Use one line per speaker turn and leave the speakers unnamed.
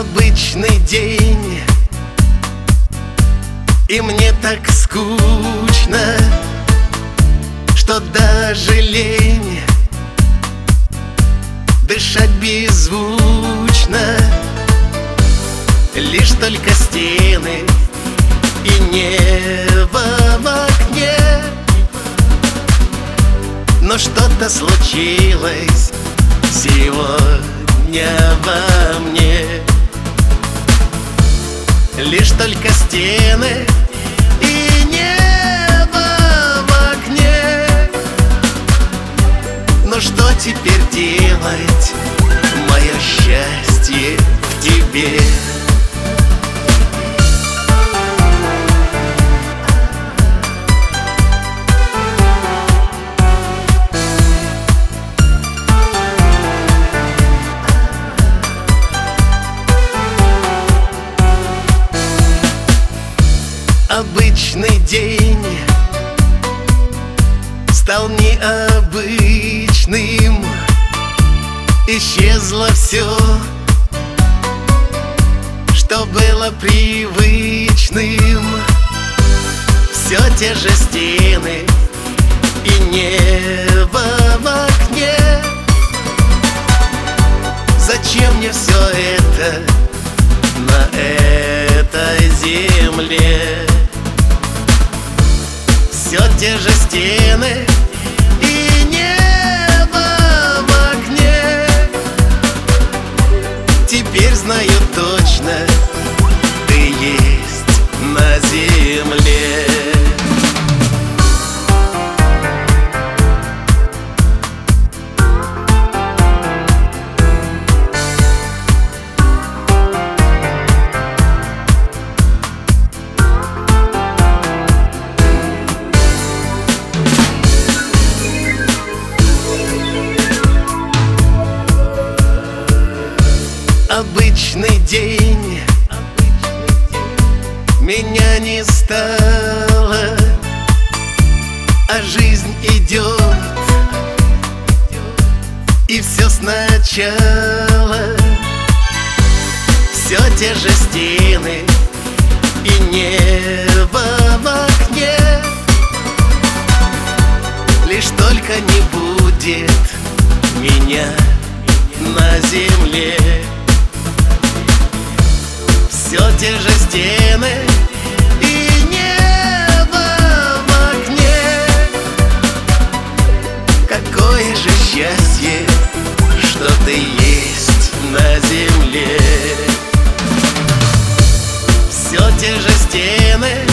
Обычный день, и мне так скучно, что даже лень дышать беззвучно. Лишь только стены и небо в окне. Но что-то случилось сегодня во мне. Лишь только стены и небо в окне. Но что теперь делать? Мое счастье в тебе. Обычный день стал необычным. Исчезло все, что было привычным. Все те же стены и небо в окне. Зачем мне все это на этой земле? Все те же стены и небо в окне. Теперь знаю точно, ты есть на земле. Обычный день, меня не стало, а жизнь идет, и все сначала. Все те же стены и небо в окне. Лишь только не будет меня на земле. Все те же стены и небо в окне. Какое же счастье, что ты есть на земле. Все те же стены